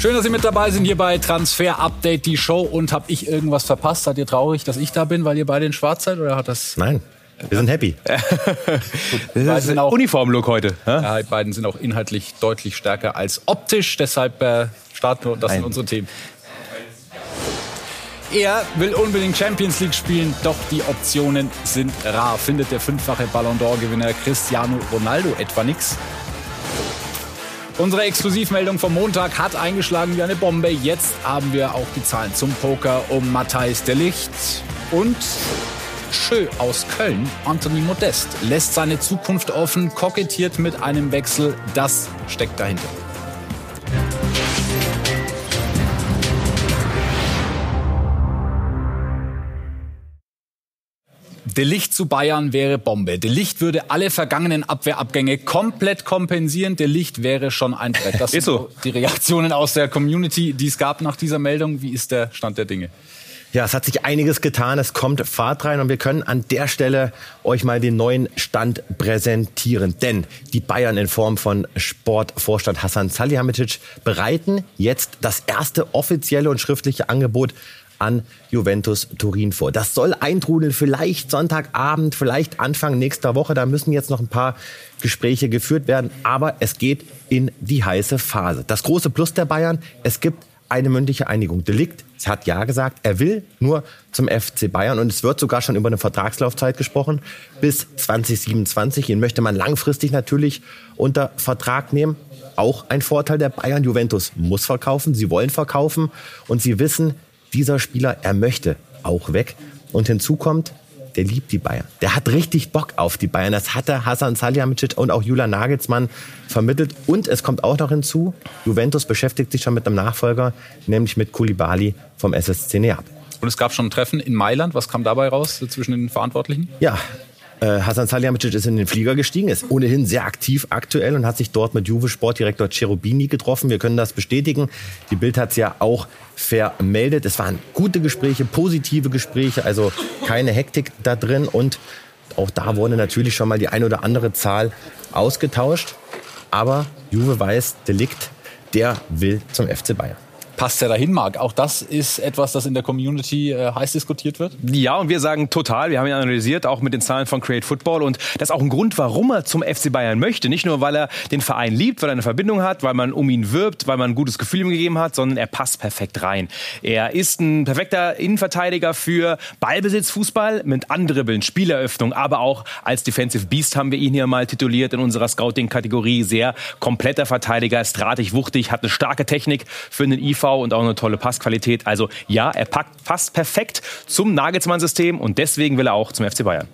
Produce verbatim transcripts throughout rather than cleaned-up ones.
Schön, dass Sie mit dabei sind hier bei Transfer Update, die Show. Und habe ich irgendwas verpasst? Seid ihr traurig, dass ich da bin, weil ihr beide in Schwarz seid? Oder hat das... Nein, wir sind happy. Das ist ein Uniformlook heute. Ja, die beiden sind auch inhaltlich deutlich stärker als optisch. Deshalb äh, starten wir, das sind Nein. unsere Themen. Er will unbedingt Champions League spielen, doch die Optionen sind rar. Findet der fünffache Ballon d'Or-Gewinner Cristiano Ronaldo etwa nix? Unsere Exklusivmeldung vom Montag hat eingeschlagen wie eine Bombe. Jetzt haben wir auch die Zahlen zum Poker um Matthijs de Ligt. Und Schö aus Köln, Anthony Modest, lässt seine Zukunft offen, kokettiert mit einem Wechsel. Das steckt dahinter. De Ligt zu Bayern wäre Bombe. De Ligt würde alle vergangenen Abwehrabgänge komplett kompensieren. De Ligt wäre schon ein Brett. Das sind Ist so. Die Reaktionen aus der Community, die es gab nach dieser Meldung. Wie ist der Stand der Dinge? Ja, es hat sich einiges getan, es kommt Fahrt rein und wir können an der Stelle euch mal den neuen Stand präsentieren. Denn die Bayern in Form von Sportvorstand Hasan Salihamidzic bereiten jetzt das erste offizielle und schriftliche Angebot an Juventus Turin vor. Das soll eintrudeln, vielleicht Sonntagabend, vielleicht Anfang nächster Woche. Da müssen jetzt noch ein paar Gespräche geführt werden, aber es geht in die heiße Phase. Das große Plus der Bayern, es gibt eine mündliche Einigung. De Ligt hat ja gesagt, er will nur zum F C Bayern und es wird sogar schon über eine Vertragslaufzeit gesprochen bis zwanzig siebenundzwanzig. Ihn möchte man langfristig natürlich unter Vertrag nehmen. Auch ein Vorteil der Bayern. Juventus muss verkaufen, sie wollen verkaufen und sie wissen, dieser Spieler, er möchte auch weg. Und hinzu kommt, der liebt die Bayern. Der hat richtig Bock auf die Bayern. Das hat der Hasan Salihamidzic und auch Julian Nagelsmann vermittelt. Und es kommt auch noch hinzu, Juventus beschäftigt sich schon mit einem Nachfolger, nämlich mit Koulibaly vom S S C Neapel. Und es gab schon ein Treffen in Mailand. Was kam dabei raus zwischen den Verantwortlichen? Ja, äh, Hasan Salihamidzic ist in den Flieger gestiegen, ist ohnehin sehr aktiv aktuell und hat sich dort mit Juve-Sportdirektor Cherubini getroffen. Wir können das bestätigen. Die Bild hat es ja auch vermeldet. Es waren gute Gespräche, positive Gespräche, also keine Hektik da drin. Und auch da wurde natürlich schon mal die ein oder andere Zahl ausgetauscht. Aber Juve weiß, De Ligt, der will zum F C Bayern. Passt er dahin, Marc? Auch das ist etwas, das in der Community äh, heiß diskutiert wird? Ja, und wir sagen total. Wir haben ihn analysiert, auch mit den Zahlen von Create Football. Und das ist auch ein Grund, warum er zum F C Bayern möchte. Nicht nur, weil er den Verein liebt, weil er eine Verbindung hat, weil man um ihn wirbt, weil man ein gutes Gefühl ihm gegeben hat, sondern er passt perfekt rein. Er ist ein perfekter Innenverteidiger für Ballbesitz, Fußball mit Andribbeln, Spieleröffnung, aber auch als Defensive Beast haben wir ihn hier mal tituliert in unserer Scouting-Kategorie. Sehr kompletter Verteidiger, ist drahtig, wuchtig, hat eine starke Technik für einen I V und auch eine tolle Passqualität. Also ja, er packt fast perfekt zum Nagelsmann-System und deswegen will er auch zum F C Bayern.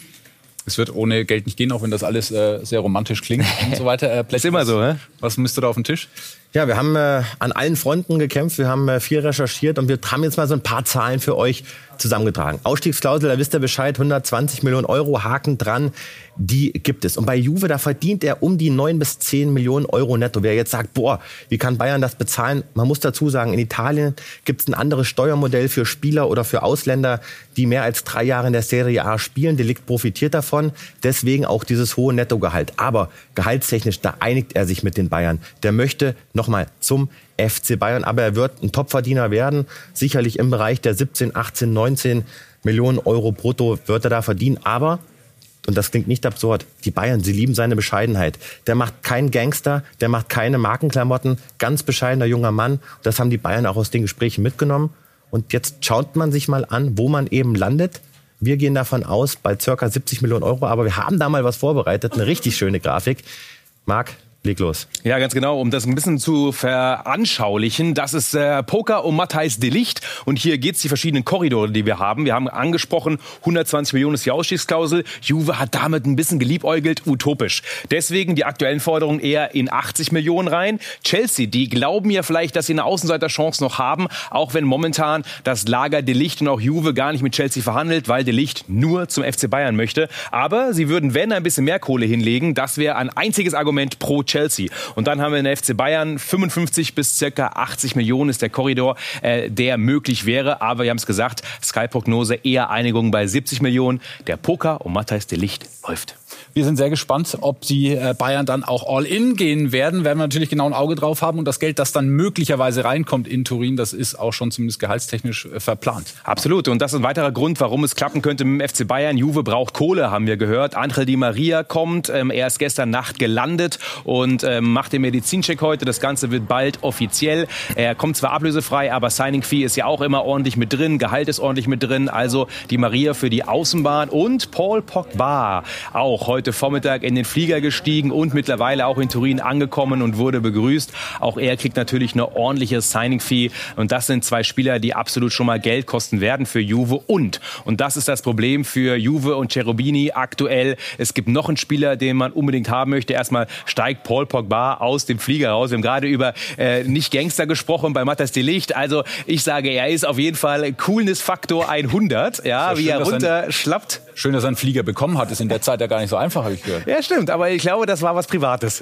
Es wird ohne Geld nicht gehen, auch wenn das alles äh, sehr romantisch klingt und so weiter. Äh, ist immer so, hä? Was müsste da auf den Tisch? Ja, wir haben äh, an allen Fronten gekämpft, wir haben äh, viel recherchiert und wir haben jetzt mal so ein paar Zahlen für euch zusammengetragen. Ausstiegsklausel, da wisst ihr Bescheid, hundertzwanzig Millionen Euro, Haken dran, die gibt es. Und bei Juve, da verdient er um die neun bis zehn Millionen Euro netto. Wer jetzt sagt, boah, wie kann Bayern das bezahlen? Man muss dazu sagen, in Italien gibt es ein anderes Steuermodell für Spieler oder für Ausländer, die mehr als drei Jahre in der Serie A spielen. De Ligt profitiert davon, deswegen auch dieses hohe Nettogehalt. Aber gehaltstechnisch, da einigt er sich mit den Bayern. Der möchte nochmal zum F C Bayern, aber er wird ein Topverdiener werden, sicherlich im Bereich der siebzehn, achtzehn, neunzehn Millionen Euro brutto wird er da verdienen, aber, und das klingt nicht absurd, die Bayern, sie lieben seine Bescheidenheit. Der macht keinen Gangster, der macht keine Markenklamotten, ganz bescheidener junger Mann, das haben die Bayern auch aus den Gesprächen mitgenommen und jetzt schaut man sich mal an, wo man eben landet. Wir gehen davon aus, bei circa siebzig Millionen Euro, aber wir haben da mal was vorbereitet, eine richtig schöne Grafik. Marc, leg los. Ja, ganz genau, um das ein bisschen zu veranschaulichen. Das ist äh, Poker um Matthijs de Ligt. Und hier geht's die verschiedenen Korridore, die wir haben. Wir haben angesprochen, hundertzwanzig Millionen ist die Ausstiegsklausel. Juve hat damit ein bisschen geliebäugelt, utopisch. Deswegen die aktuellen Forderungen eher in achtzig Millionen rein. Chelsea, die glauben ja vielleicht, dass sie eine Außenseiterchance noch haben, auch wenn momentan das Lager de Ligt und auch Juve gar nicht mit Chelsea verhandelt, weil de Ligt nur zum F C Bayern möchte. Aber sie würden, wenn, ein bisschen mehr Kohle hinlegen. Das wäre ein einziges Argument pro Chelsea. Und dann haben wir den F C Bayern, fünfundfünfzig bis circa achtzig Millionen ist der Korridor, äh, der möglich wäre. Aber wir haben es gesagt, Sky-Prognose eher Einigung bei siebzig Millionen. Der Poker um Matthijs de Ligt läuft. Wir sind sehr gespannt, ob die Bayern dann auch all in gehen werden. Werden wir natürlich genau ein Auge drauf haben. Und das Geld, das dann möglicherweise reinkommt in Turin, das ist auch schon zumindest gehaltstechnisch verplant. Absolut. Und das ist ein weiterer Grund, warum es klappen könnte mit dem F C Bayern. Juve braucht Kohle, haben wir gehört. Angel Di Maria kommt. Er ist gestern Nacht gelandet und macht den Medizincheck heute. Das Ganze wird bald offiziell. Er kommt zwar ablösefrei, aber Signing Fee ist ja auch immer ordentlich mit drin. Gehalt ist ordentlich mit drin. Also Di Maria für die Außenbahn. Und Paul Pogba auch heute heute Vormittag in den Flieger gestiegen und mittlerweile auch in Turin angekommen und wurde begrüßt. Auch er kriegt natürlich eine ordentliche Signing-Fee. Und das sind zwei Spieler, die absolut schon mal Geld kosten werden für Juve. Und, und das ist das Problem für Juve und Cherubini aktuell, es gibt noch einen Spieler, den man unbedingt haben möchte. Erstmal steigt Paul Pogba aus dem Flieger raus. Wir haben gerade über äh, nicht Gangster gesprochen bei Matthijs de Ligt. Also ich sage, er ist auf jeden Fall Coolness-Faktor hundert, ja, wie schön, er runterschlappt. Schön, dass er einen Flieger bekommen hat. Ist in der Zeit ja gar nicht so einfach, habe ich gehört. Ja, stimmt. Aber ich glaube, das war was Privates.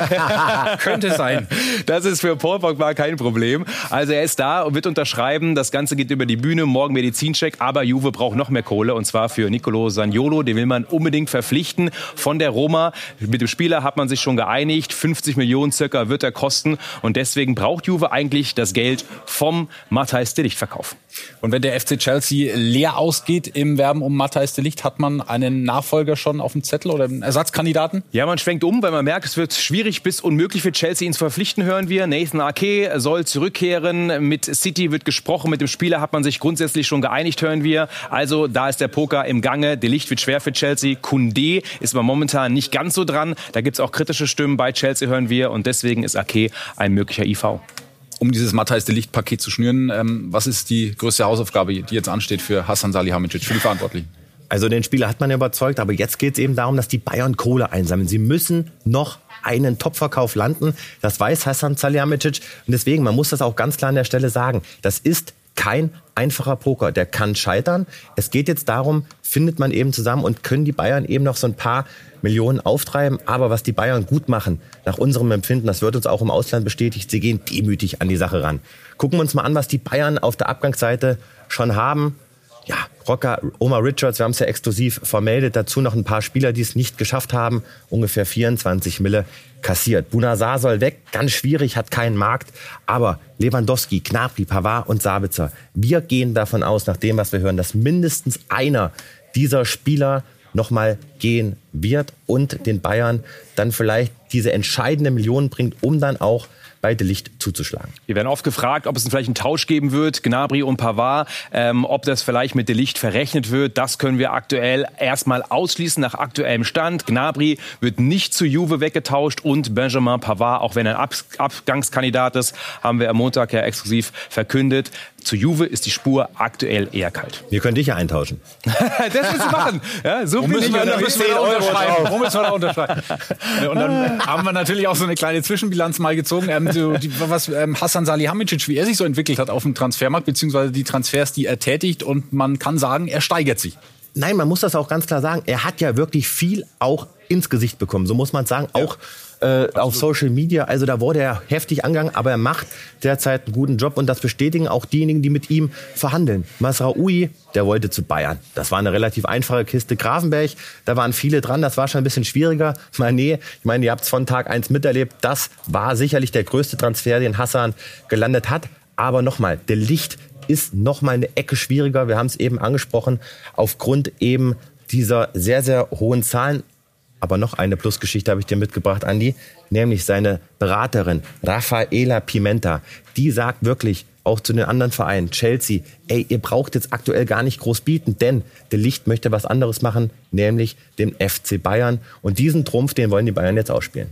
Ja? Könnte sein. Das ist für Paul Pogba kein Problem. Also er ist da und wird unterschreiben. Das Ganze geht über die Bühne. Morgen Medizincheck. Aber Juve braucht noch mehr Kohle. Und zwar für Nicolo Zaniolo. Den will man unbedingt verpflichten von der Roma. Mit dem Spieler hat man sich schon geeinigt. fünfzig Millionen circa wird er kosten. Und deswegen braucht Juve eigentlich das Geld vom Matthijs de Ligt-Verkauf. Und wenn der F C Chelsea leer ausgeht im Werben um Matthijs de Ligt, hat man einen Nachfolger schon auf dem Zettel oder einen Ersatzkandidaten? Ja, man schwenkt um, weil man merkt, es wird schwierig bis unmöglich für Chelsea, ihn zu verpflichten, hören wir. Nathan Ake soll zurückkehren. Mit City wird gesprochen. Mit dem Spieler hat man sich grundsätzlich schon geeinigt, hören wir. Also da ist der Poker im Gange. De Ligt wird schwer für Chelsea. Koundé ist man momentan nicht ganz so dran. Da gibt es auch kritische Stimmen bei Chelsea, hören wir. Und deswegen ist Ake ein möglicher I V. Um dieses Matthijs de Ligt-Paket zu schnüren, ähm, was ist die größte Hausaufgabe, die jetzt ansteht für Hasan Salihamidzic, für die Verantwortlichen? Also den Spieler hat man ja überzeugt, aber jetzt geht es eben darum, dass die Bayern Kohle einsammeln. Sie müssen noch einen Topverkauf landen. Das weiß Hasan Salihamidzic. Und deswegen, man muss das auch ganz klar an der Stelle sagen, das ist kein einfacher Poker, der kann scheitern. Es geht jetzt darum, findet man eben zusammen und können die Bayern eben noch so ein paar Millionen auftreiben. Aber was die Bayern gut machen, nach unserem Empfinden, das wird uns auch im Ausland bestätigt, sie gehen demütig an die Sache ran. Gucken wir uns mal an, was die Bayern auf der Abgangsseite schon haben. Ja, Rocker, Omar Richards, wir haben es ja exklusiv vermeldet. Dazu noch ein paar Spieler, die es nicht geschafft haben. Ungefähr vierundzwanzig Mille kassiert. Bouna Sarr soll weg, ganz schwierig, hat keinen Markt. Aber Lewandowski, Gnabry, Pavard und Sabitzer, wir gehen davon aus, nach dem, was wir hören, dass mindestens einer dieser Spieler nochmal gehen wird und den Bayern dann vielleicht diese entscheidende Million bringt, um dann auch bei de Ligt zuzuschlagen. Wir werden oft gefragt, ob es vielleicht einen Tausch geben wird, Gnabry und Pavard, ähm, ob das vielleicht mit de Ligt verrechnet wird. Das können wir aktuell erstmal ausschließen nach aktuellem Stand. Gnabry wird nicht zu Juve weggetauscht und Benjamin Pavard, auch wenn er ein Ab- Abgangskandidat ist, haben wir am Montag ja exklusiv verkündet. Zu Juve ist die Spur aktuell eher kalt. Wir können dich ja eintauschen. Das willst du machen. Ja, so Wo müssen wir, da müssen wir da unterschreiben? Wo müssen wir da unterschreiben? Und dann haben wir natürlich auch so eine kleine Zwischenbilanz mal gezogen. Ähm, so die, was ähm, Hasan Salihamidzic, wie er sich so entwickelt hat auf dem Transfermarkt, beziehungsweise die Transfers, die er tätigt. Und man kann sagen, er steigert sich. Nein, man muss das auch ganz klar sagen. Er hat ja wirklich viel auch ins Gesicht bekommen. So muss man sagen. Ja. Auch Äh, auf Social Media, also da wurde er heftig angegangen, aber er macht derzeit einen guten Job und das bestätigen auch diejenigen, die mit ihm verhandeln. Mazraoui, der wollte zu Bayern. Das war eine relativ einfache Kiste. Grafenberg, da waren viele dran, das war schon ein bisschen schwieriger. Mané, ich meine, ihr habt es von Tag eins miterlebt, das war sicherlich der größte Transfer, den Hasan gelandet hat. Aber nochmal, de Ligt ist nochmal eine Ecke schwieriger, wir haben es eben angesprochen, aufgrund eben dieser sehr, sehr hohen Zahlen. Aber noch eine Plusgeschichte habe ich dir mitgebracht, Andi, nämlich seine Beraterin Rafaela Pimenta. Die sagt wirklich auch zu den anderen Vereinen, Chelsea, ey, ihr braucht jetzt aktuell gar nicht groß bieten, denn de Ligt möchte was anderes machen, nämlich den F C Bayern. Und diesen Trumpf, den wollen die Bayern jetzt ausspielen.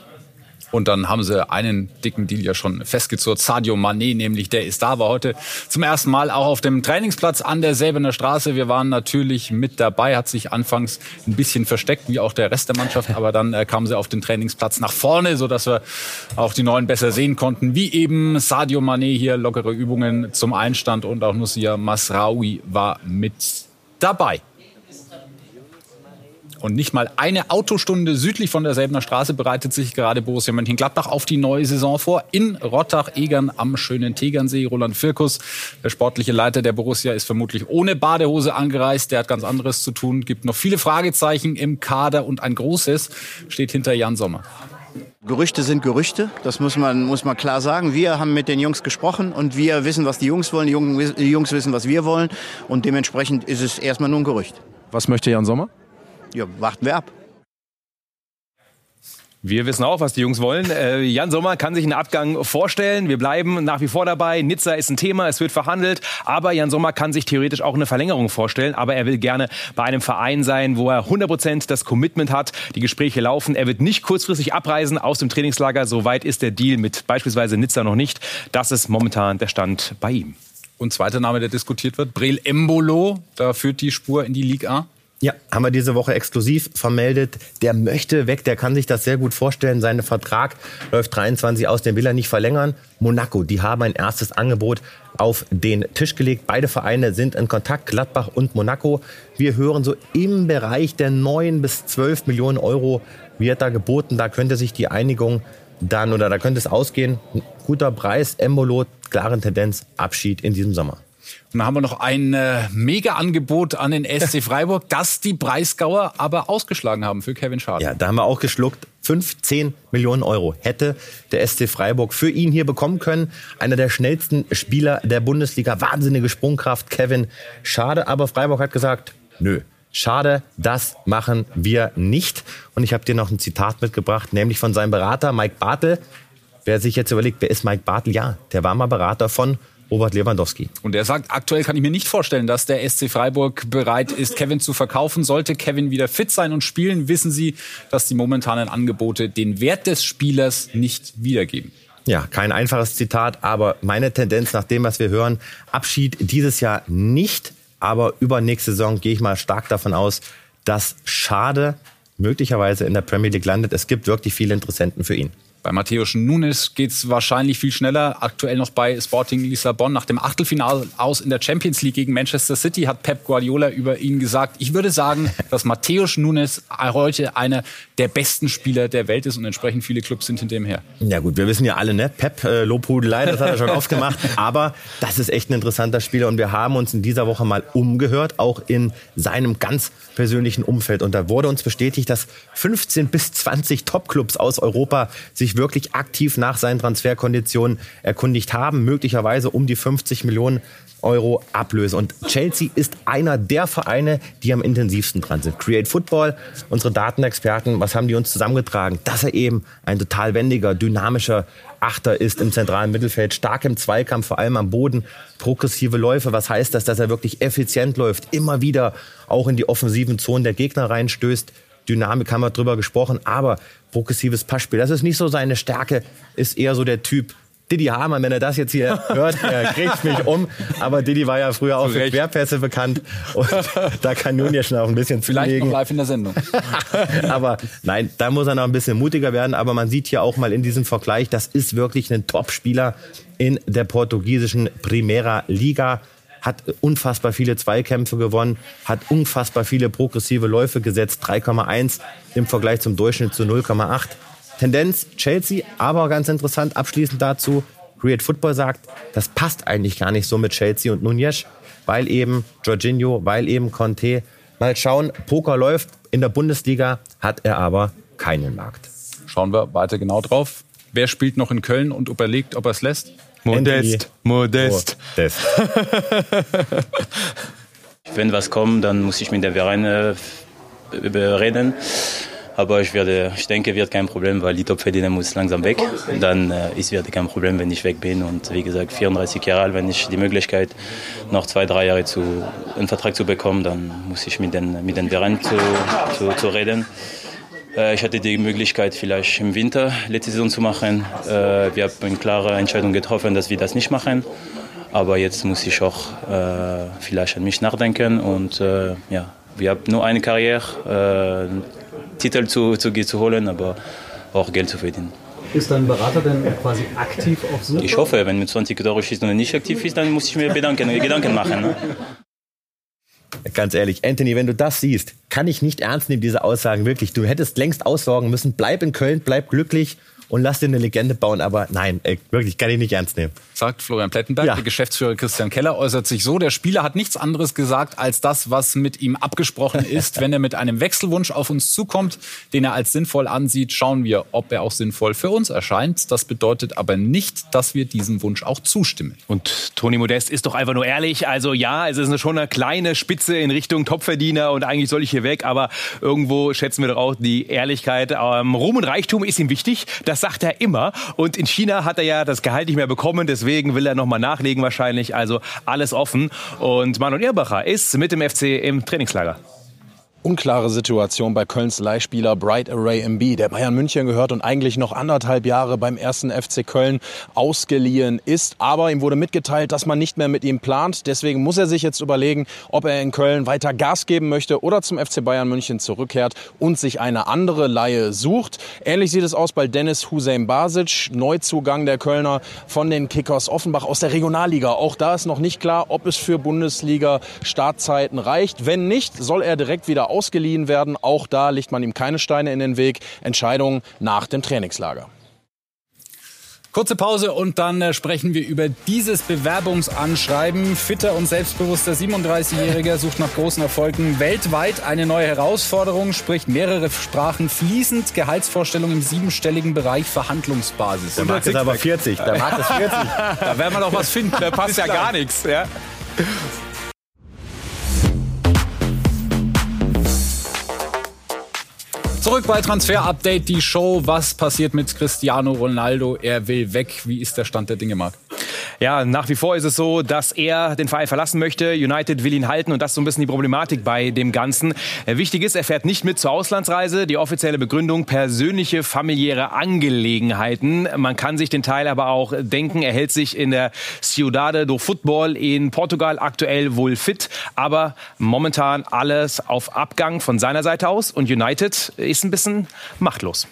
Und dann haben sie einen dicken Deal ja schon festgezurrt. Sadio Mané, nämlich, der ist da, war heute zum ersten Mal auch auf dem Trainingsplatz an der Säbener Straße. Wir waren natürlich mit dabei, hat sich anfangs ein bisschen versteckt, wie auch der Rest der Mannschaft. Aber dann äh, kamen sie auf den Trainingsplatz nach vorne, sodass wir auch die Neuen besser sehen konnten. Wie eben Sadio Mané hier, lockere Übungen zum Einstand und auch Nussia Mazraoui war mit dabei. Und nicht mal eine Autostunde südlich von der Säbener Straße bereitet sich gerade Borussia Mönchengladbach auf die neue Saison vor. In Rottach-Egern am schönen Tegernsee. Roland Firkus, der sportliche Leiter der Borussia, ist vermutlich ohne Badehose angereist. Der hat ganz anderes zu tun. Gibt noch viele Fragezeichen im Kader und ein großes steht hinter Jan Sommer. Gerüchte sind Gerüchte, das muss man, muss man klar sagen. Wir haben mit den Jungs gesprochen und wir wissen, was die Jungs wollen. Die Jungs, die Jungs wissen, was wir wollen. Und dementsprechend ist es erstmal nur ein Gerücht. Was möchte Jan Sommer? Ja, warten wir ab. Wir wissen auch, was die Jungs wollen. Äh, Jan Sommer kann sich einen Abgang vorstellen. Wir bleiben nach wie vor dabei. Nizza ist ein Thema, es wird verhandelt. Aber Jan Sommer kann sich theoretisch auch eine Verlängerung vorstellen. Aber er will gerne bei einem Verein sein, wo er hundert Prozent das Commitment hat. Die Gespräche laufen. Er wird nicht kurzfristig abreisen aus dem Trainingslager. Soweit ist der Deal mit beispielsweise Nizza noch nicht. Das ist momentan der Stand bei ihm. Und zweiter Name, der diskutiert wird, Breel Embolo. Da führt die Spur in die Ligue eins. Ja, haben wir diese Woche exklusiv vermeldet. Der möchte weg, der kann sich das sehr gut vorstellen. Sein Vertrag läuft dreiundzwanzig aus, den will er nicht verlängern. Monaco, die haben ein erstes Angebot auf den Tisch gelegt. Beide Vereine sind in Kontakt, Gladbach und Monaco. Wir hören so im Bereich der neun bis zwölf Millionen Euro wird da geboten. Da könnte sich die Einigung dann, oder da könnte es ausgehen. Ein guter Preis, Embolo, klare Tendenz, Abschied in diesem Sommer. Und dann haben wir noch ein äh, Mega-Angebot an den S C Freiburg, das die Breisgauer aber ausgeschlagen haben für Kevin Schade. Ja, da haben wir auch geschluckt. fünfzehn Millionen Euro hätte der S C Freiburg für ihn hier bekommen können. Einer der schnellsten Spieler der Bundesliga. Wahnsinnige Sprungkraft, Kevin Schade. Aber Freiburg hat gesagt, nö, Schade, das machen wir nicht. Und ich habe dir noch ein Zitat mitgebracht, nämlich von seinem Berater Mike Bartel. Wer sich jetzt überlegt, wer ist Mike Bartel? Ja, der war mal Berater von Robert Lewandowski. Und er sagt, aktuell kann ich mir nicht vorstellen, dass der S C Freiburg bereit ist, Kevin zu verkaufen. Sollte Kevin wieder fit sein und spielen, wissen Sie, dass die momentanen Angebote den Wert des Spielers nicht wiedergeben. Ja, kein einfaches Zitat, aber meine Tendenz nach dem, was wir hören, Abschied dieses Jahr nicht, aber übernächste Saison gehe ich mal stark davon aus, dass Schade möglicherweise in der Premier League landet. Es gibt wirklich viele Interessenten für ihn. Bei Matthäus Nunes geht es wahrscheinlich viel schneller. Aktuell noch bei Sporting Lissabon. Nach dem Achtelfinale aus in der Champions League gegen Manchester City hat Pep Guardiola über ihn gesagt, ich würde sagen, dass Matthäus Nunes heute einer der besten Spieler der Welt ist und entsprechend viele Clubs sind hinter ihm her. Ja gut, wir wissen ja alle, ne? Pep, äh, Lobhudelei, das hat er schon oft gemacht. Aber das ist echt ein interessanter Spieler und wir haben uns in dieser Woche mal umgehört, auch in seinem ganz persönlichen Umfeld. Und da wurde uns bestätigt, dass fünfzehn bis zwanzig Topclubs aus Europa sich wirklich aktiv nach seinen Transferkonditionen erkundigt haben, möglicherweise um die fünfzig Millionen Euro Ablöse. Und Chelsea ist einer der Vereine, die am intensivsten dran sind. Create Football, unsere Datenexperten, was haben die uns zusammengetragen? Dass er eben ein total wendiger, dynamischer Achter ist im zentralen Mittelfeld, stark im Zweikampf, vor allem am Boden, progressive Läufe. Was heißt das? Dass er wirklich effizient läuft, immer wieder auch in die offensiven Zonen der Gegner reinstößt. Dynamik haben wir drüber gesprochen, aber progressives Passspiel, das ist nicht so seine Stärke, ist eher so der Typ Didi Hamann, wenn er das jetzt hier hört, er kriegt mich um, aber Didi war ja früher auch für Querpässe bekannt und da kann Nunez schon auch ein bisschen Vielleicht zulegen. noch live in der Sendung. Aber nein, da muss er noch ein bisschen mutiger werden, aber man sieht hier auch mal in diesem Vergleich, das ist wirklich ein Top-Spieler in der portugiesischen Primeira Liga. Hat unfassbar viele Zweikämpfe gewonnen, hat unfassbar viele progressive Läufe gesetzt, drei Komma eins im Vergleich zum Durchschnitt zu null Komma acht. Tendenz Chelsea, aber ganz interessant, abschließend dazu, Create Football sagt, das passt eigentlich gar nicht so mit Chelsea und Nunez, weil eben Jorginho, weil eben Conte. Mal schauen, Poker läuft, in der Bundesliga hat er aber keinen Markt. Schauen wir weiter genau drauf. Wer spielt noch in Köln und überlegt, ob er es lässt? Modest, Modest. Modest. Wenn was kommt, dann muss ich mit der Verein äh, reden. Aber ich, werde, ich denke, wird kein Problem, weil die Topverdiener muss langsam weg. Dann äh, ist wird kein Problem, wenn ich weg bin. Und wie gesagt, vierunddreißig Jahre alt, wenn ich die Möglichkeit noch zwei, drei Jahre zu, einen Vertrag zu bekommen, dann muss ich mit den, mit den Vereinen zu, zu, zu reden. Ich hatte die Möglichkeit, vielleicht im Winter letzte Saison zu machen. Wir haben eine klare Entscheidung getroffen, dass wir das nicht machen. Aber jetzt muss ich auch äh, vielleicht an mich nachdenken. Und äh, ja, wir haben nur eine Karriere, äh, Titel zu, zu, zu holen, aber auch Geld zu verdienen. Ist dein Berater denn quasi aktiv auf Suche? Ich hoffe, wenn mit zwanzig Tore schießt und er nicht aktiv ist, dann muss ich mir Gedanken, Gedanken machen. Ne? Ganz ehrlich, Anthony, wenn du das siehst, kann ich nicht ernst nehmen, diese Aussagen. Wirklich, du hättest längst aussorgen müssen. Bleib in Köln, bleib glücklich und lass dir eine Legende bauen. Aber nein, ey, wirklich, kann ich nicht ernst nehmen. Sagt Florian Plettenberg. Ja. Der Geschäftsführer Christian Keller äußert sich so: Der Spieler hat nichts anderes gesagt als das, was mit ihm abgesprochen ist. Wenn er mit einem Wechselwunsch auf uns zukommt, den er als sinnvoll ansieht, schauen wir, ob er auch sinnvoll für uns erscheint. Das bedeutet aber nicht, dass wir diesem Wunsch auch zustimmen. Und Toni Modest ist doch einfach nur ehrlich. Also ja, es ist schon eine kleine Spitze in Richtung Topverdiener und eigentlich soll ich hier weg. Aber irgendwo schätzen wir doch auch die Ehrlichkeit. Ähm, Ruhm und Reichtum ist ihm wichtig. Das sagt er immer. Und in China hat er ja das Gehalt nicht mehr bekommen. Deswegen will er nochmal nachlegen wahrscheinlich. Also alles offen. Und Manuel Irbacher ist mit dem F C im Trainingslager. Unklare Situation bei Kölns Leihspieler Bright Array M B, der Bayern München gehört und eigentlich noch anderthalb Jahre beim ersten F C Köln ausgeliehen ist. Aber ihm wurde mitgeteilt, dass man nicht mehr mit ihm plant. Deswegen muss er sich jetzt überlegen, ob er in Köln weiter Gas geben möchte oder zum F C Bayern München zurückkehrt und sich eine andere Leihe sucht. Ähnlich sieht es aus bei Dennis Hussein Basic, Neuzugang der Kölner von den Kickers Offenbach aus der Regionalliga. Auch da ist noch nicht klar, ob es für Bundesliga-Startzeiten reicht. Wenn nicht, soll er direkt wieder ausgeliehen werden. Auch da legt man ihm keine Steine in den Weg. Entscheidung nach dem Trainingslager. Kurze Pause und dann äh, sprechen wir über dieses Bewerbungsanschreiben. Fitter und selbstbewusster siebenunddreißigjähriger sucht nach großen Erfolgen weltweit eine neue Herausforderung, spricht mehrere Sprachen fließend, Gehaltsvorstellung im siebenstelligen Bereich, Verhandlungsbasis. Der Markt ist aber vierzig. Der Markt ist vierzig. Da werden wir noch was finden. Da passt ja gar nichts. Ja. Zurück bei Transfer Update, die Show. Was passiert mit Cristiano Ronaldo? Er will weg. Wie ist der Stand der Dinge, Marc? Ja, nach wie vor ist es so, dass er den Verein verlassen möchte. United will ihn halten und das ist so ein bisschen die Problematik bei dem Ganzen. Wichtig ist, er fährt nicht mit zur Auslandsreise. Die offizielle Begründung: persönliche, familiäre Angelegenheiten. Man kann sich den Teil aber auch denken. Er hält sich in der Ciudad do Futebol in Portugal aktuell wohl fit. Aber momentan alles auf Abgang von seiner Seite aus. Und United ist ein bisschen machtlos.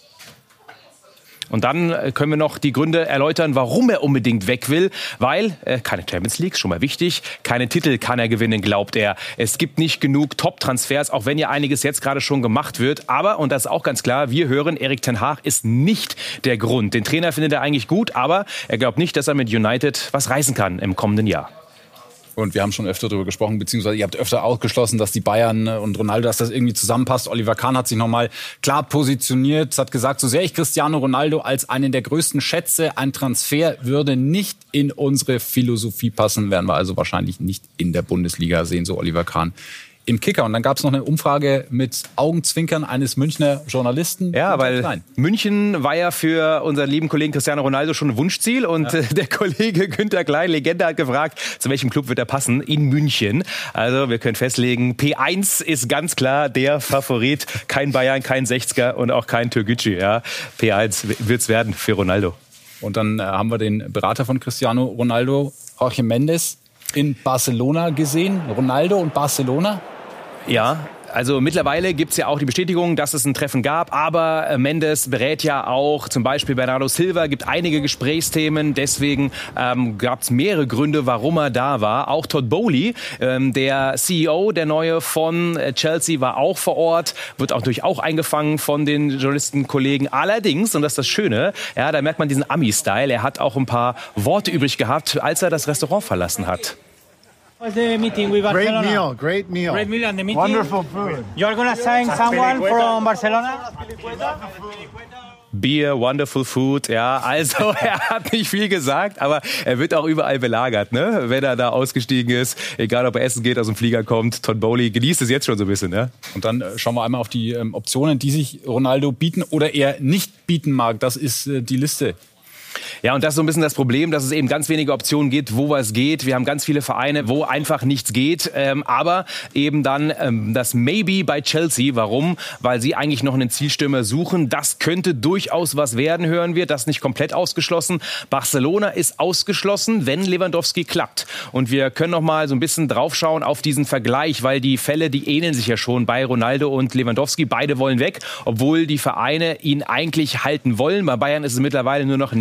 Und dann können wir noch die Gründe erläutern, warum er unbedingt weg will. Weil äh, keine Champions League, schon mal wichtig. Keine Titel kann er gewinnen, glaubt er. Es gibt nicht genug Top-Transfers, auch wenn ja einiges jetzt gerade schon gemacht wird. Aber, und das ist auch ganz klar, wir hören, Erik ten Hag ist nicht der Grund. Den Trainer findet er eigentlich gut, aber er glaubt nicht, dass er mit United was reißen kann im kommenden Jahr. Und wir haben schon öfter darüber gesprochen, beziehungsweise ihr habt öfter ausgeschlossen, dass die Bayern und Ronaldo, dass das irgendwie zusammenpasst. Oliver Kahn hat sich nochmal klar positioniert, hat gesagt, so sehr ich Cristiano Ronaldo als einen der größten schätze, ein Transfer würde nicht in unsere Philosophie passen, werden wir also wahrscheinlich nicht in der Bundesliga sehen, so Oliver Kahn im Kicker. Und dann gab es noch eine Umfrage mit Augenzwinkern eines Münchner Journalisten. Ja, weil Nein. München war ja für unseren lieben Kollegen Cristiano Ronaldo schon ein Wunschziel. Und ja. der Kollege Günther Klein, Legende, hat gefragt, zu welchem Club wird er passen? In München. Also wir können festlegen, P eins ist ganz klar der Favorit. Kein Bayern, kein Sechziger und auch kein Türkgücü. Ja, P eins wird's werden für Ronaldo. Und dann äh, haben wir den Berater von Cristiano Ronaldo, Jorge Mendes, in Barcelona gesehen. Ronaldo und Barcelona. Ja, also mittlerweile gibt es ja auch die Bestätigung, dass es ein Treffen gab, aber Mendes berät ja auch zum Beispiel Bernardo Silva, gibt einige Gesprächsthemen, deswegen ähm, gab es mehrere Gründe, warum er da war. Auch Todd Boehly, ähm, der C E O, der neue von Chelsea, war auch vor Ort, wird auch natürlich auch eingefangen von den Journalistenkollegen. Allerdings, und das ist das Schöne, ja, da merkt man diesen Ami-Style, er hat auch ein paar Worte übrig gehabt, als er das Restaurant verlassen hat. What's the meeting with Barcelona? Great meal, great meal. Great meal and the meeting. Wonderful food. You're gonna sign someone from Barcelona? Beer, wonderful food, ja, also er hat nicht viel gesagt, aber er wird auch überall belagert, ne, wenn er da ausgestiegen ist, egal ob er essen geht, aus dem Flieger kommt. Todd Boehly genießt es jetzt schon so ein bisschen, ne? Und dann äh, schauen wir einmal auf die ähm, Optionen, die sich Ronaldo bieten oder er nicht bieten mag, das ist äh, die Liste. Ja, und das ist so ein bisschen das Problem, dass es eben ganz wenige Optionen gibt, wo was geht. Wir haben ganz viele Vereine, wo einfach nichts geht. Ähm, aber eben dann ähm, das Maybe bei Chelsea. Warum? Weil sie eigentlich noch einen Zielstürmer suchen. Das könnte durchaus was werden, hören wir. Das ist nicht komplett ausgeschlossen. Barcelona ist ausgeschlossen, wenn Lewandowski klappt. Und wir können noch mal so ein bisschen draufschauen auf diesen Vergleich, weil die Fälle, die ähneln sich ja schon bei Ronaldo und Lewandowski. Beide wollen weg, obwohl die Vereine ihn eigentlich halten wollen. Bei Bayern ist es mittlerweile nur noch ein Jein.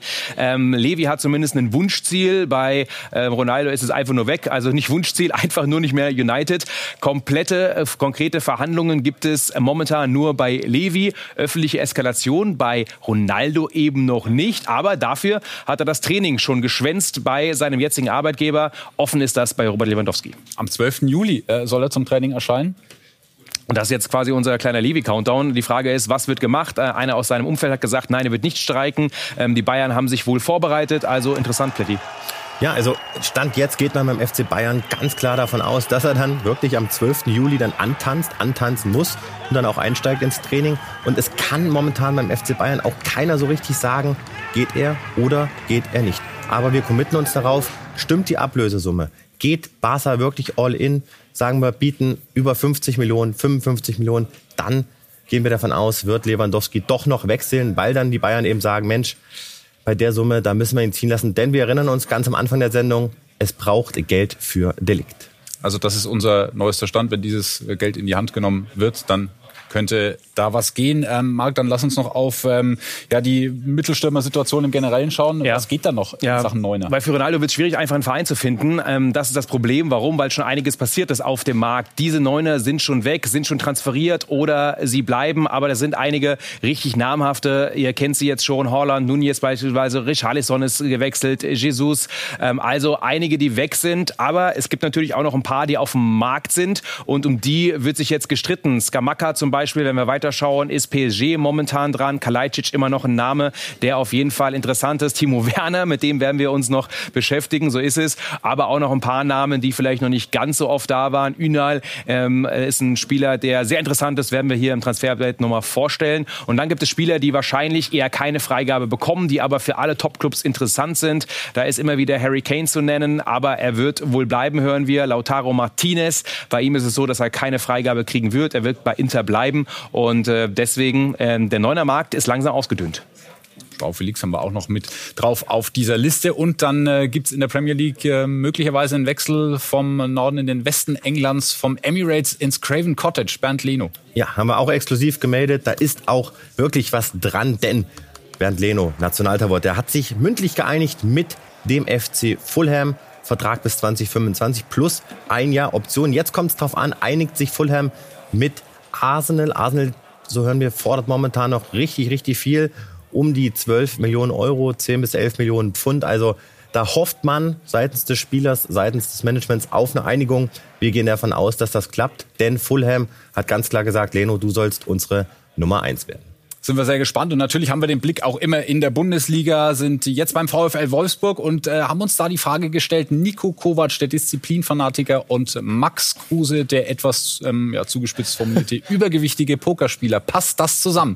Ähm, Levi hat zumindest ein Wunschziel. Bei äh, Ronaldo ist es einfach nur weg. Also nicht Wunschziel, einfach nur nicht mehr United. Komplette, äh, konkrete Verhandlungen gibt es momentan nur bei Levi. Öffentliche Eskalation bei Ronaldo eben noch nicht. Aber dafür hat er das Training schon geschwänzt bei seinem jetzigen Arbeitgeber. Offen ist das bei Robert Lewandowski. Am zwölften Juli äh, soll er zum Training erscheinen. Und das ist jetzt quasi unser kleiner Levi-Countdown. Die Frage ist, was wird gemacht? Äh, einer aus seinem Umfeld hat gesagt, nein, er wird nicht streiken. Ähm, die Bayern haben sich wohl vorbereitet. Also interessant, Plätti. Ja, also Stand jetzt geht man beim F C Bayern ganz klar davon aus, dass er dann wirklich am zwölften Juli dann antanzt, antanzen muss und dann auch einsteigt ins Training. Und es kann momentan beim F C Bayern auch keiner so richtig sagen, geht er oder geht er nicht. Aber wir committen uns darauf, stimmt die Ablösesumme. Geht Barca wirklich all in, sagen wir, bieten über fünfzig Millionen, fünfundfünfzig Millionen, dann gehen wir davon aus, wird Lewandowski doch noch wechseln, weil dann die Bayern eben sagen, Mensch, bei der Summe, da müssen wir ihn ziehen lassen. Denn wir erinnern uns ganz am Anfang der Sendung, es braucht Geld für Delikt. Also das ist unser neuester Stand. Wenn dieses Geld in die Hand genommen wird, dann könnte da was gehen. Ähm, Marc, dann lass uns noch auf ähm, ja, die Mittelstürmer-Situation im Generellen schauen. Ja. Was geht da noch ja. in Sachen Neuner? Weil für Ronaldo wird es schwierig, einfach einen Verein zu finden. Ähm, das ist das Problem. Warum? Weil schon einiges passiert ist auf dem Markt. Diese Neuner sind schon weg, sind schon transferiert oder sie bleiben. Aber da sind einige richtig namhafte. Ihr kennt sie jetzt schon. Haaland, Nunez beispielsweise. Richarlison ist gewechselt. Jesus. Ähm, also einige, die weg sind. Aber es gibt natürlich auch noch ein paar, die auf dem Markt sind. Und um die wird sich jetzt gestritten. Scamacca zum Beispiel. Beispiel, wenn wir weiterschauen, ist P S G momentan dran. Kalajdzic immer noch ein Name, der auf jeden Fall interessant ist. Timo Werner, mit dem werden wir uns noch beschäftigen, so ist es. Aber auch noch ein paar Namen, die vielleicht noch nicht ganz so oft da waren. Ünal ähm, ist ein Spieler, der sehr interessant ist, werden wir hier im Transferupdate nochmal vorstellen. Und dann gibt es Spieler, die wahrscheinlich eher keine Freigabe bekommen, die aber für alle Topclubs interessant sind. Da ist immer wieder Harry Kane zu nennen, aber er wird wohl bleiben, hören wir. Lautaro Martinez, bei ihm ist es so, dass er keine Freigabe kriegen wird. Er wird bei Inter bleiben. Und äh, deswegen, äh, der Neuner-Markt ist langsam ausgedünnt. Joao Felix haben wir auch noch mit drauf auf dieser Liste. Und dann äh, gibt es in der Premier League äh, möglicherweise einen Wechsel vom Norden in den Westen Englands, vom Emirates ins Craven Cottage. Bernd Leno. Ja, haben wir auch exklusiv gemeldet. Da ist auch wirklich was dran, denn Bernd Leno, Nationaltorwart, der hat sich mündlich geeinigt mit dem F C Fulham. Vertrag bis zwanzig fünfundzwanzig plus ein Jahr Option. Jetzt kommt es drauf an, einigt sich Fulham mit Arsenal. Arsenal, so hören wir, fordert momentan noch richtig, richtig viel. Um die zwölf Millionen Euro, zehn bis elf Millionen Pfund. Also da hofft man seitens des Spielers, seitens des Managements auf eine Einigung. Wir gehen davon aus, dass das klappt. Denn Fulham hat ganz klar gesagt, Leno, du sollst unsere Nummer eins werden. Sind wir sehr gespannt. Und natürlich haben wir den Blick auch immer in der Bundesliga, sind jetzt beim VfL Wolfsburg und äh, haben uns da die Frage gestellt, Niko Kovac, der Disziplinfanatiker, und Max Kruse, der etwas ähm, ja, zugespitzt formulierte, übergewichtige Pokerspieler. Passt das zusammen?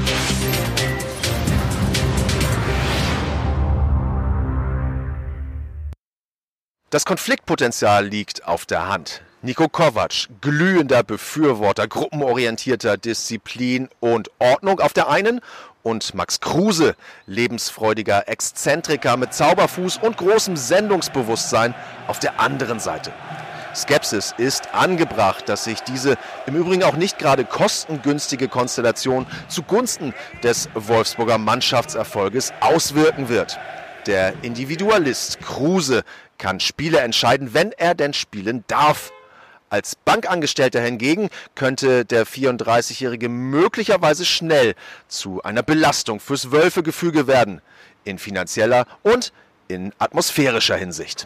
Das Konfliktpotenzial liegt auf der Hand. Niko Kovac, glühender Befürworter gruppenorientierter Disziplin und Ordnung auf der einen, und Max Kruse, lebensfreudiger Exzentriker mit Zauberfuß und großem Sendungsbewusstsein auf der anderen Seite. Skepsis ist angebracht, dass sich diese im Übrigen auch nicht gerade kostengünstige Konstellation zugunsten des Wolfsburger Mannschaftserfolges auswirken wird. Der Individualist Kruse kann Spiele entscheiden, wenn er denn spielen darf. Als Bankangestellter hingegen könnte der vierunddreißigjährige möglicherweise schnell zu einer Belastung fürs Wölfegefüge werden, in finanzieller und in atmosphärischer Hinsicht.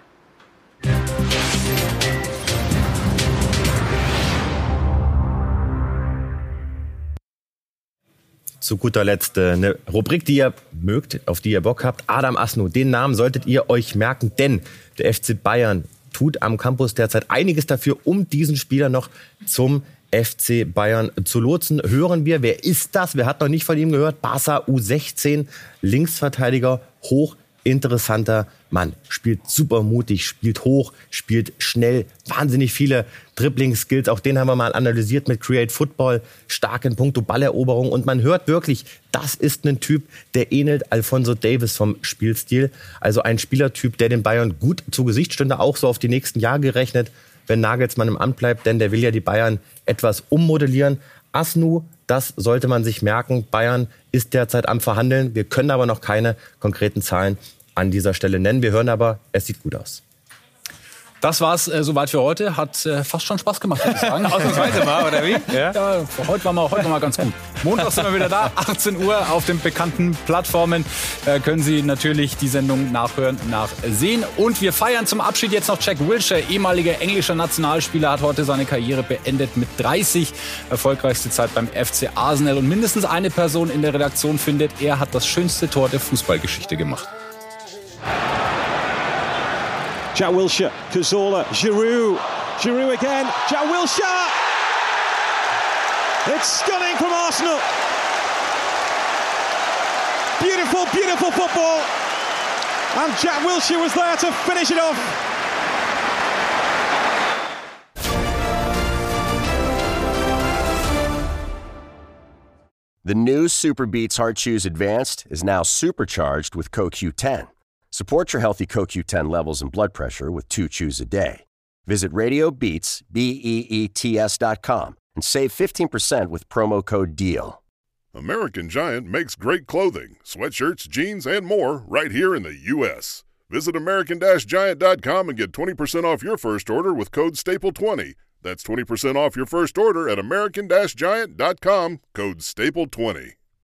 Zu guter Letzt eine Rubrik, die ihr mögt, auf die ihr Bock habt. Adam Asno, den Namen solltet ihr euch merken, denn der F C Bayern tut am Campus derzeit einiges dafür, um diesen Spieler noch zum F C Bayern zu lotsen. Hören wir, wer ist das? Wer hat noch nicht von ihm gehört? Barca U sechzehn, Linksverteidiger, hochinteressanter Mann. Spielt super mutig, spielt hoch, spielt schnell, wahnsinnig viele Dribbling-Skills. Auch den haben wir mal analysiert mit Create Football. Stark in puncto Balleroberung. Und man hört wirklich, das ist ein Typ, der ähnelt Alphonso Davies vom Spielstil. Also ein Spielertyp, der den Bayern gut zu Gesicht stünde, auch so auf die nächsten Jahre gerechnet, wenn Nagelsmann im Amt bleibt. Denn der will ja die Bayern etwas ummodellieren. Asnu, das sollte man sich merken. Bayern ist derzeit am Verhandeln. Wir können aber noch keine konkreten Zahlen an dieser Stelle nennen. Wir hören aber, es sieht gut aus. Das war's äh, soweit für heute. Hat äh, fast schon Spaß gemacht, würde ich sagen. Ausnahmsweise mal, oder wie? Ja, ja heute, war mal, heute war mal ganz gut. Montag sind wir wieder da, achtzehn Uhr auf den bekannten Plattformen. Äh, können Sie natürlich die Sendung nachhören, nachsehen. Und wir feiern zum Abschied jetzt noch Jack Wilshere, ehemaliger englischer Nationalspieler, hat heute seine Karriere beendet mit dreißig. Erfolgreichste Zeit beim F C Arsenal. Und mindestens eine Person in der Redaktion findet, er hat das schönste Tor der Fußballgeschichte gemacht. Jack Wilshere, Cazorla, Giroud, Giroud again, Jack Wilshere! It's stunning from Arsenal. Beautiful, beautiful football. And Jack Wilshere was there to finish it off. The new Super Beats Heart Chews Advanced is now supercharged with C O Q ten. Support your healthy C O Q ten levels and blood pressure with two chews a day. Visit Radio Beats, B E E T S dot com and save fifteen percent with promo code DEAL. American Giant makes great clothing, sweatshirts, jeans, and more right here in the U S. Visit American Giant dot com and get twenty percent off your first order with code staple twenty. That's twenty percent off your first order at American Giant dot com, code staple twenty.